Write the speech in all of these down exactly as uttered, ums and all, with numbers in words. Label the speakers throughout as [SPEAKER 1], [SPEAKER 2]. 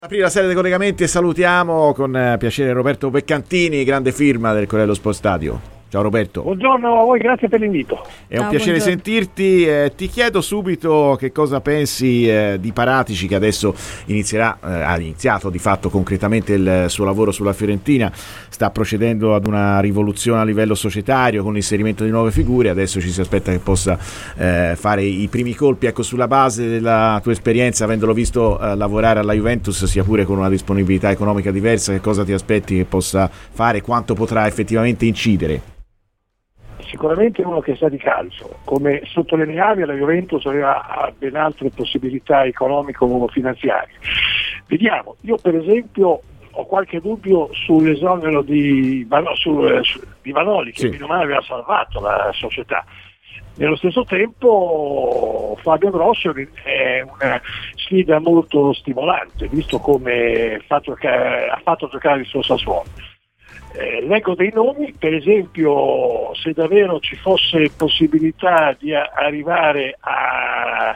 [SPEAKER 1] Aprire la serie dei collegamenti e salutiamo con piacere Roberto Beccantini, grande firma del Corriere dello Sport Stadio. Ciao Roberto.
[SPEAKER 2] Buongiorno a voi, grazie per l'invito.
[SPEAKER 1] È un
[SPEAKER 3] Ciao,
[SPEAKER 1] piacere
[SPEAKER 3] buongiorno.
[SPEAKER 1] sentirti. Eh, ti chiedo subito che cosa pensi eh, di Paratici, che adesso inizierà, eh, ha iniziato di fatto concretamente il suo lavoro sulla Fiorentina, sta procedendo ad una rivoluzione a livello societario con l'inserimento di nuove figure, adesso ci si aspetta che possa eh, fare i primi colpi. Ecco, sulla base della tua esperienza, avendolo visto eh, lavorare alla Juventus, sia pure con una disponibilità economica diversa, che cosa ti aspetti che possa fare, quanto potrà effettivamente incidere?
[SPEAKER 2] Sicuramente uno che sa di calcio, come sottolineavi, la Juventus aveva ben altre possibilità economico-finanziarie. Vediamo, io per esempio ho qualche dubbio sull'esonero di, su, su, di Vanoli, che
[SPEAKER 1] sì.
[SPEAKER 2] meno male aveva salvato la società. Nello stesso tempo Fabio Grosso è una sfida molto stimolante, visto come fa giocare, ha fatto giocare il suo Sassuolo. Eh, leggo dei nomi, per esempio, se davvero ci fosse possibilità di a- arrivare a,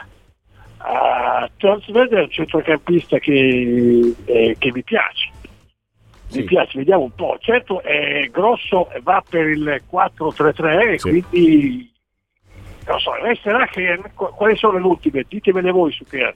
[SPEAKER 2] a Transved, è un centrocampista che, eh, che mi piace.
[SPEAKER 1] Sì.
[SPEAKER 2] Mi piace, vediamo un po'. Certo, eh, Grosso va per il quattro tre tre e
[SPEAKER 1] Sì.
[SPEAKER 2] quindi non so, resterà che quali sono le ultime? Ditemele voi su che.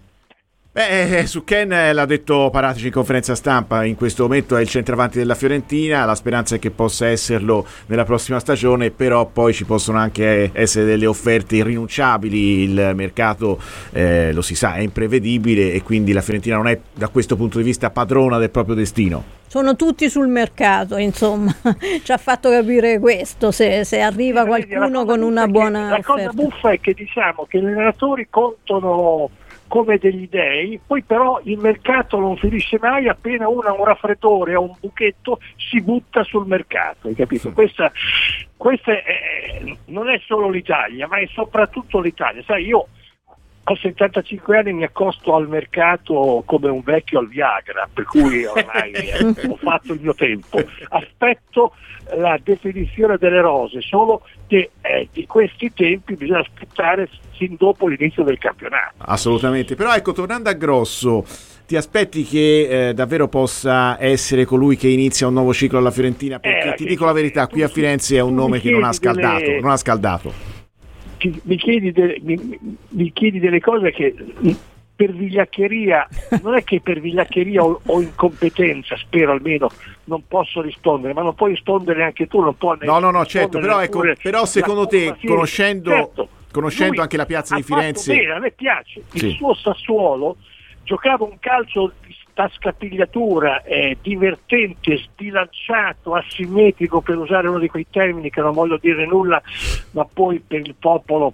[SPEAKER 1] Beh, su Ken eh, l'ha detto Paratici in conferenza stampa, in questo momento è il centravanti della Fiorentina, la speranza è che possa esserlo nella prossima stagione, però poi ci possono anche essere delle offerte irrinunciabili, il mercato eh, lo si sa è imprevedibile e quindi la Fiorentina non è da questo punto di vista padrona del proprio destino.
[SPEAKER 3] Sono tutti sul mercato, insomma, ci ha fatto capire questo, se, se arriva qualcuno con una buona
[SPEAKER 2] La cosa
[SPEAKER 3] offerta.
[SPEAKER 2] buffa è che diciamo che gli allenatori contano come degli dei, poi però il mercato non finisce mai, appena uno ha un raffreddore o un buchetto si butta sul mercato, hai capito?
[SPEAKER 1] Sì.
[SPEAKER 2] Questa, questa è, non è solo l'Italia, ma è soprattutto l'Italia. Sai, io ho settantacinque anni, mi accosto al mercato come un vecchio al Viagra, per cui ormai eh, ho fatto il mio tempo. Aspetto la definizione delle rose, solo che eh, di questi tempi bisogna aspettare sin dopo l'inizio del campionato.
[SPEAKER 1] Assolutamente, però ecco, tornando a Grosso, ti aspetti che eh, davvero possa essere colui che inizia un nuovo ciclo alla Fiorentina? Perché
[SPEAKER 2] Eh,
[SPEAKER 1] ti
[SPEAKER 2] che-
[SPEAKER 1] dico la verità, qui a
[SPEAKER 2] tu-
[SPEAKER 1] Firenze è un
[SPEAKER 2] tu
[SPEAKER 1] nome
[SPEAKER 2] mi
[SPEAKER 1] che non ha
[SPEAKER 2] chiedi delle-
[SPEAKER 1] scaldato, non ha scaldato.
[SPEAKER 2] Ti- mi, chiedi delle, mi, mi chiedi delle cose che per vigliaccheria, non è che per vigliaccheria o, o incompetenza, spero almeno, non posso rispondere, ma non puoi rispondere anche tu, non puoi
[SPEAKER 1] No, no, no, certo,
[SPEAKER 2] rispondere
[SPEAKER 1] però, ecco,
[SPEAKER 2] neppure
[SPEAKER 1] però secondo
[SPEAKER 2] la
[SPEAKER 1] te,
[SPEAKER 2] Coppa Firenze.
[SPEAKER 1] conoscendo,
[SPEAKER 2] Certo,
[SPEAKER 1] conoscendo
[SPEAKER 2] lui
[SPEAKER 1] anche la piazza di
[SPEAKER 2] ha fatto
[SPEAKER 1] Firenze...
[SPEAKER 2] bene, a me piace,
[SPEAKER 1] Sì.
[SPEAKER 2] il suo Sassuolo giocava un calcio di tascapigliatura, eh, divertente, sbilanciato, asimmetrico, per usare uno di quei termini che non voglio dire nulla, ma poi per il popolo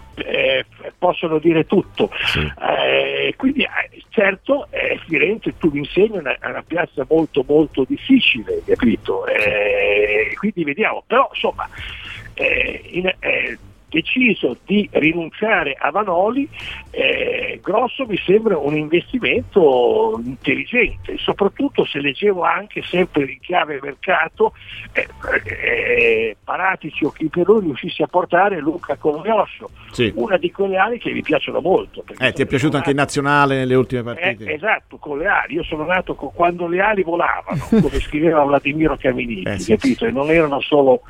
[SPEAKER 2] eh, possono dire tutto.
[SPEAKER 1] Sì.
[SPEAKER 2] Eh, quindi eh, certo eh, Firenze, tu mi insegni, è una, è una piazza molto molto difficile, capito? Eh, quindi vediamo, però insomma eh, in, eh, deciso di rinunciare a Vanoli, eh, Grosso mi sembra un investimento intelligente, soprattutto se leggevo anche sempre in chiave mercato eh, eh, Paratici o chi per lui riuscisse a portare Luca Colomiosso,
[SPEAKER 1] Sì.
[SPEAKER 2] una di quelle ali che mi piacciono molto. perché
[SPEAKER 1] Eh, ti è
[SPEAKER 2] sono
[SPEAKER 1] piaciuto anche in
[SPEAKER 2] nato-
[SPEAKER 1] nazionale nelle ultime
[SPEAKER 2] eh,
[SPEAKER 1] partite?
[SPEAKER 2] esatto, con le ali. Io sono nato con- quando le ali volavano, come scriveva Vladimiro Caminiti,
[SPEAKER 1] Eh, sì.
[SPEAKER 2] capito? E non erano solo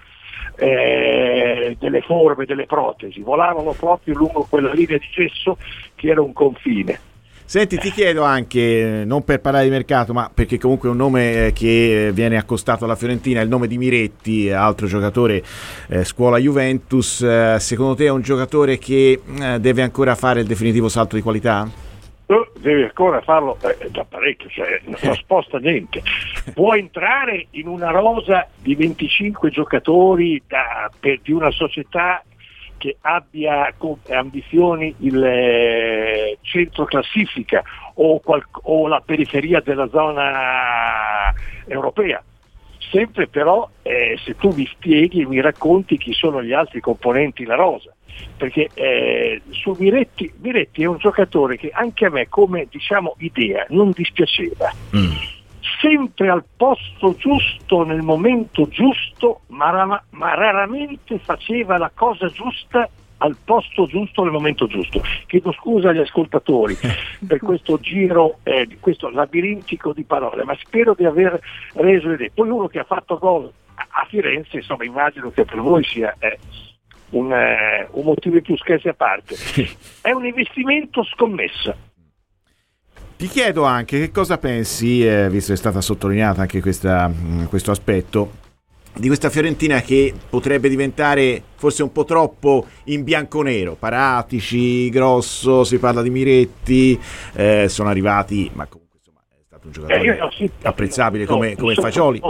[SPEAKER 2] eh, delle forme, delle protesi, volavano proprio lungo quella linea di gesso che era un confine.
[SPEAKER 1] Senti, ti chiedo anche, non per parlare di mercato, ma perché comunque è un nome eh, che eh, viene accostato alla Fiorentina, il nome di Miretti, altro giocatore eh, scuola Juventus, eh, secondo te è un giocatore che eh, deve ancora fare il definitivo salto di qualità?
[SPEAKER 2] Tu devi ancora farlo eh, da parecchio, cioè non sposta niente. Può entrare in una rosa di venticinque giocatori da, per, di una società che abbia come ambizioni il eh, centro classifica o, qual, o la periferia della zona europea. Sempre però eh, se tu mi spieghi e mi racconti chi sono gli altri componenti della rosa, perché eh, su Miretti, Miretti è un giocatore che anche a me come diciamo idea non dispiaceva,
[SPEAKER 1] Mm.
[SPEAKER 2] sempre al posto giusto nel momento giusto, ma, ra- ma raramente faceva la cosa giusta al posto giusto nel momento giusto. Chiedo scusa agli ascoltatori per questo giro, eh, questo labirintico di parole, ma spero di aver reso l'idea. Poi uno che ha fatto gol a, a Firenze, insomma, immagino che per voi sia eh, un, eh, un motivo in più, scherzi a parte. È un investimento scommessa.
[SPEAKER 1] Ti chiedo anche che cosa pensi, eh, visto che è stata sottolineata anche questa, mh, questo aspetto, di questa Fiorentina che potrebbe diventare forse un po' troppo in bianconero. Paratici, Grosso, si parla di Miretti, eh, sono arrivati, ma comunque insomma è stato un giocatore eh, no, sì, apprezzabile no, come, come Fagioli.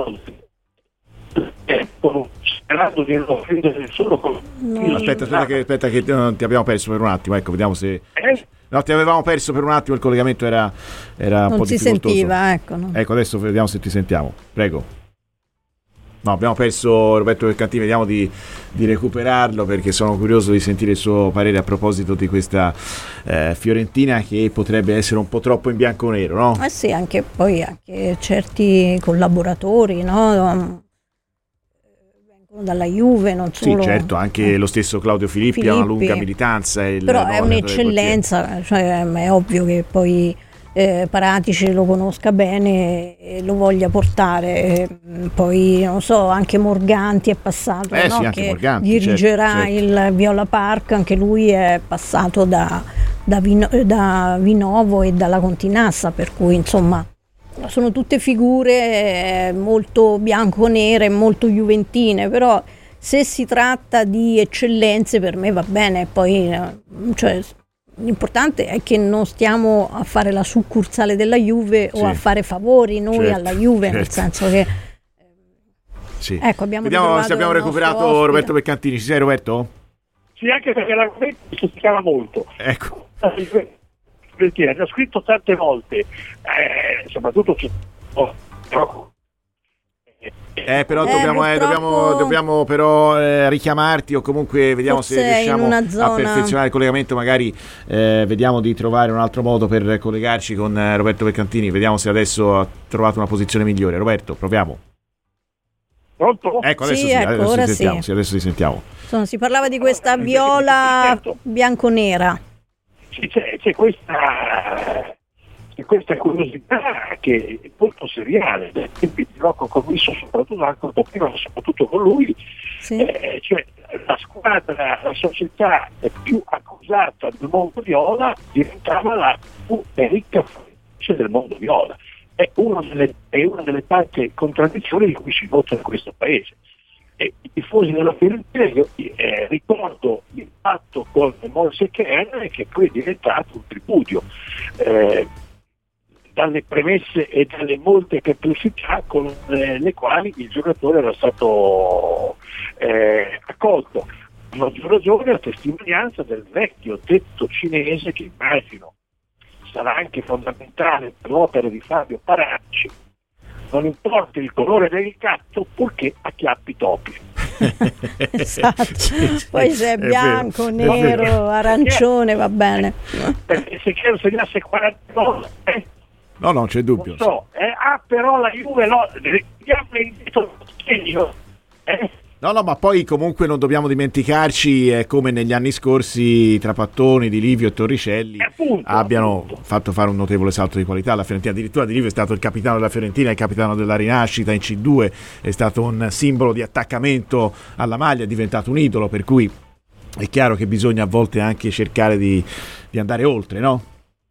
[SPEAKER 2] Sperando di non offendere nessuno. Con...
[SPEAKER 1] Aspetta, aspetta che, aspetta che no, ti abbiamo perso per un attimo, ecco, vediamo se... Eh? No, ti avevamo perso per un attimo, il collegamento era, era un
[SPEAKER 3] non
[SPEAKER 1] po'
[SPEAKER 3] si
[SPEAKER 1] difficoltoso.
[SPEAKER 3] sentiva, ecco. No.
[SPEAKER 1] Ecco, adesso vediamo se ti sentiamo, prego. No, abbiamo perso Roberto Mercantini, vediamo di, di recuperarlo perché sono curioso di sentire il suo parere a proposito di questa eh, Fiorentina che potrebbe essere un po' troppo in bianco-nero, no?
[SPEAKER 3] Eh sì, anche poi anche certi collaboratori, no? Dalla Juve, non solo...
[SPEAKER 1] Sì, certo, anche eh. lo stesso Claudio Filippi, Filippi ha una lunga militanza. Il
[SPEAKER 3] però è un'eccellenza, cioè, è ovvio che poi eh, Paratici lo conosca bene e lo voglia portare. E poi, non so, anche Morganti è passato,
[SPEAKER 1] eh,
[SPEAKER 3] no?
[SPEAKER 1] Sì, anche
[SPEAKER 3] che
[SPEAKER 1] Morganti,
[SPEAKER 3] dirigerà
[SPEAKER 1] certo, certo.
[SPEAKER 3] il Viola Park, anche lui è passato da, da, Vino, da Vinovo e dalla Continassa, per cui insomma... Sono tutte figure molto bianco-nere, molto juventine, però se si tratta di eccellenze per me va bene. Poi cioè, l'importante è che non stiamo a fare la succursale della Juve sì. o a fare favori noi certo, alla Juve, certo. nel senso che
[SPEAKER 1] sì.
[SPEAKER 3] ecco, abbiamo
[SPEAKER 1] Vediamo se abbiamo recuperato Roberto Mercantini. Ci sei, Roberto?
[SPEAKER 2] Sì, anche perché l'argomento si spiegava molto.
[SPEAKER 1] Ecco.
[SPEAKER 2] Perché ho scritto tante volte, eh, soprattutto c'è oh, troppo.
[SPEAKER 1] Eh, però
[SPEAKER 3] eh,
[SPEAKER 1] dobbiamo, eh, dobbiamo, dobbiamo però eh, richiamarti o comunque vediamo
[SPEAKER 3] Forse
[SPEAKER 1] se riusciamo
[SPEAKER 3] zona...
[SPEAKER 1] a perfezionare il collegamento, magari eh, vediamo di trovare un altro modo per collegarci con eh, Roberto Mercantini, vediamo se adesso ha trovato una posizione migliore. Roberto, proviamo.
[SPEAKER 2] Pronto?
[SPEAKER 1] Ecco, adesso
[SPEAKER 3] sì,
[SPEAKER 1] sì,
[SPEAKER 3] ecco,
[SPEAKER 1] adesso
[SPEAKER 3] ora
[SPEAKER 1] ti sentiamo,
[SPEAKER 3] sì.
[SPEAKER 1] sì, adesso ti sentiamo.
[SPEAKER 3] Insomma, si parlava di questa viola bianco-nera.
[SPEAKER 2] C'è, c'è questa c'è questa curiosità che è molto seriale dai tempi di Rocco Commisso, soprattutto anche un po' prima, soprattutto con lui, sì. eh, cioè la squadra, la società più accusata del mondo viola diventava la più ricca del mondo viola. È una delle, è una delle tante contraddizioni di cui si vota in questo paese. E i tifosi della Fiorentina, io eh, ricordo il patto con Moise Kean che poi è diventato un tripudio eh, dalle premesse e dalle molte perplessità con eh, le quali il giocatore era stato eh, accolto. A maggior ragione a testimonianza del vecchio detto cinese che immagino sarà anche fondamentale per l'opera di Fabio Paratici: non importa il colore del gatto purché acchiappi topi.
[SPEAKER 3] Esatto. Poi se è bianco, è nero, è arancione va bene.
[SPEAKER 2] Perché se Chiedo segnasse quaranta gol, eh?
[SPEAKER 1] no, non c'è dubbio.
[SPEAKER 2] Non so, eh? ah, però la Juve no, diamo il segno, eh?
[SPEAKER 1] No, no, ma poi comunque non dobbiamo dimenticarci eh, come negli anni scorsi i trapattoni di Livio e Torricelli appunto, abbiano appunto. fatto fare un notevole salto di qualità alla Fiorentina. Addirittura Di Livio è stato il capitano della Fiorentina, il capitano della rinascita in C due, è stato un simbolo di attaccamento alla maglia, è diventato un idolo, per cui è chiaro che bisogna a volte anche cercare di, di andare oltre, no?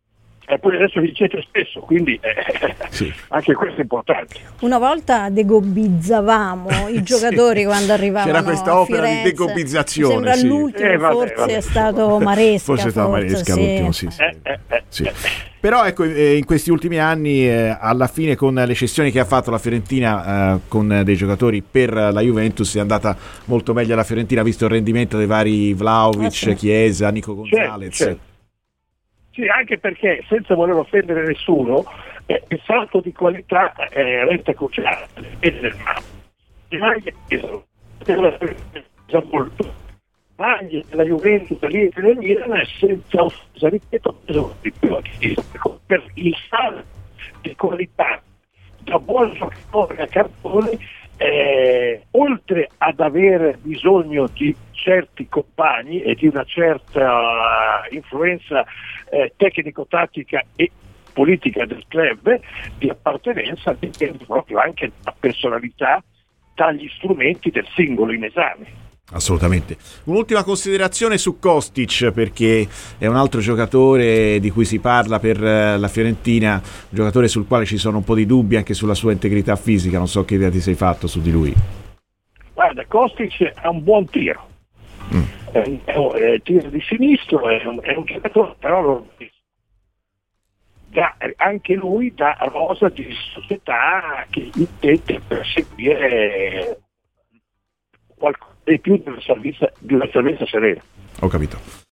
[SPEAKER 2] E poi adesso vincete spesso, quindi eh, sì. anche questo è importante.
[SPEAKER 3] Una volta degobbizzavamo i giocatori sì. quando arrivavano
[SPEAKER 1] c'era questa
[SPEAKER 3] a
[SPEAKER 1] opera
[SPEAKER 3] Firenze.
[SPEAKER 1] di degobizzazione.
[SPEAKER 3] Sembra
[SPEAKER 1] sì.
[SPEAKER 3] l'ultimo,
[SPEAKER 2] eh, vabbè,
[SPEAKER 3] forse
[SPEAKER 2] vabbè.
[SPEAKER 3] è stato Maresca.
[SPEAKER 1] Forse è stato Maresca
[SPEAKER 3] sì.
[SPEAKER 1] l'ultimo, sì. sì.
[SPEAKER 2] Eh, eh, eh,
[SPEAKER 1] sì.
[SPEAKER 2] eh.
[SPEAKER 1] Però ecco, in questi ultimi anni, eh, alla fine con le cessioni che ha fatto la Fiorentina eh, con dei giocatori per la Juventus, è andata molto meglio alla Fiorentina, visto il rendimento dei vari Vlahovic, ah, sì. Chiesa, Nico Gonzalez.
[SPEAKER 2] Certo, certo. Sì, anche perché, senza voler offendere nessuno, eh, il salto di qualità eh, resta cruciale. Le maglie pesano, già molto. Maglie della Juventus, l'Inter e del Milan, senza offesa, ripeto, pesano di più. Per il salto di qualità da buon giocatore a cartone eh, oltre ad avere bisogno di certi compagni e di una certa influenza eh, tecnico-tattica e politica del club di appartenenza, dipende proprio anche dalla personalità, dagli strumenti del singolo in esame.
[SPEAKER 1] Assolutamente. Un'ultima considerazione su Kostic, perché è un altro giocatore di cui si parla per la Fiorentina, un giocatore sul quale ci sono un po' di dubbi anche sulla sua integrità fisica. Non so che idea ti sei fatto su di lui.
[SPEAKER 2] Guarda, Kostic ha un buon tiro, mm. è, un, è un è tiro di sinistro, è un, è un giocatore, però lo, da, anche lui da rosa di società che intende perseguire qualcosa di più di una salvezza, di una salvezza serena.
[SPEAKER 1] Ho capito.